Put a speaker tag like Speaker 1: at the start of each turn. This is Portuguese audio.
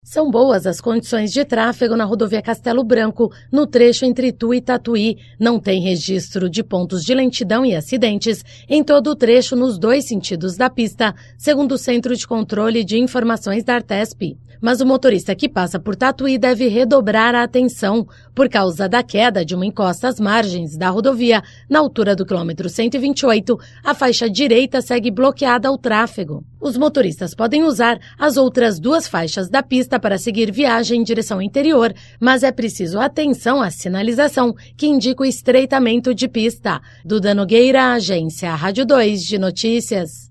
Speaker 1: São boas as condições de tráfego na rodovia Castelo Branco, no trecho entre Itu e Tatuí. Não tem registro de pontos de lentidão e acidentes em todo o trecho nos dois sentidos da pista, segundo o Centro de Controle de Informações da Artesp. Mas o motorista que passa por Tatuí deve redobrar a atenção por causa da queda de uma encosta às margens da rodovia. Na altura do quilômetro 128, a faixa direita segue bloqueada ao tráfego. Os motoristas podem usar as outras duas faixas da pista para seguir viagem em direção interior, mas é preciso atenção à sinalização que indica o estreitamento de pista. Duda Nogueira, Agência Rádio 2 de Notícias.